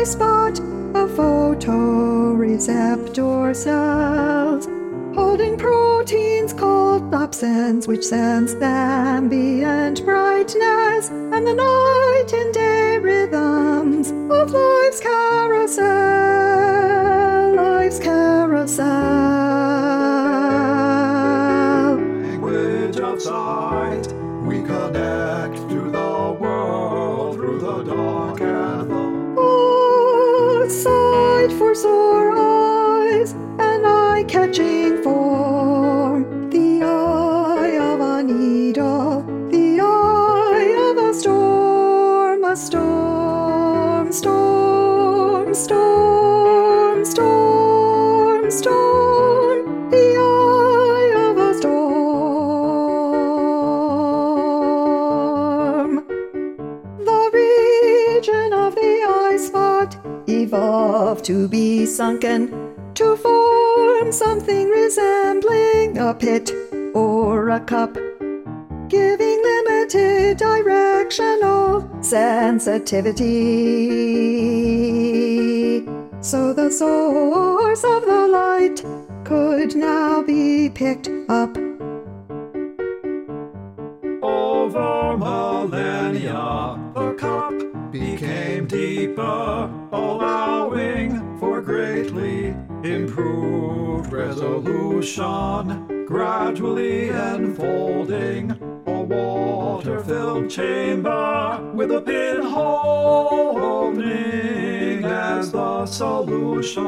spot of photoreceptor cells holding proteins called opsins, which sense the ambient brightness and the night and day rhythms of life's carousel, life's carousel. Language of sight, we connect to the world through the dark and the sight for sore eyes, an eye-catching form, the eye of a needle, the eye of a storm, storm, storm, storm, the eye of a storm. The region of the eye spot evolved to be sunken, to form something resembling a pit or a cup, giving limited directional sensitivity. So the source of the light could now be picked up. Over millennia, the cup became deeper, allowing for greatly improved resolution, gradually enfolding a water-filled chamber with a pinhole opening as the solution.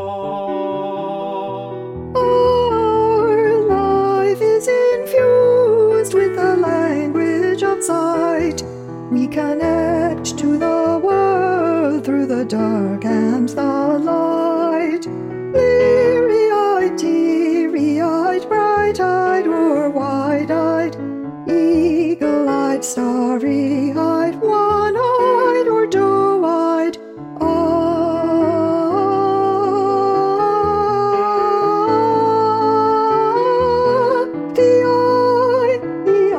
Our life is infused with the language of sight. We connect to the world through the dark and the light. Bleary-eyed, teary-eyed, bright-eyed or wide-eyed, eagle-eyed, starry-eyed, one-eyed or doe-eyed, the eye, the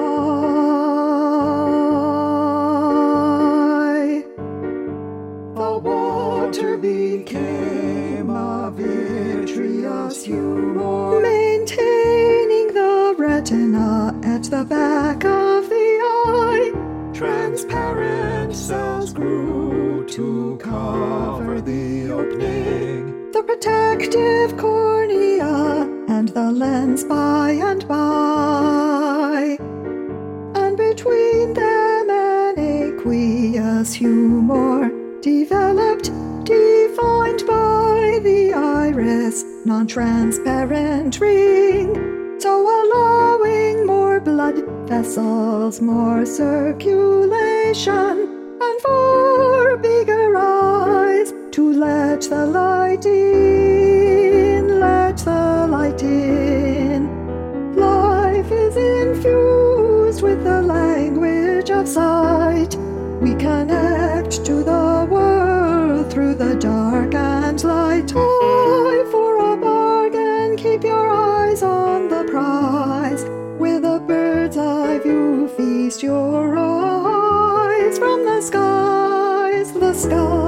eye. The water became a vitreous humor, maintaining the retina at the back of the eye. Transparent cells grew to cover the opening, the protective cornea and the lens by and by, and between them an aqueous humor developed, defined by the iris, non-transparent ring, so allowing more blood vessels, more circulation, and for bigger eyes to let the light in, let the light in. Life is infused with the language of sight. We connect to the world through the dark and light. Eye for a bargain, keep your eyes on the prize. With a bird's eye view, feast your eyes from the skies, the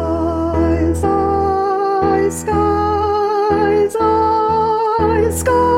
skies, skies, skies, skies, skies.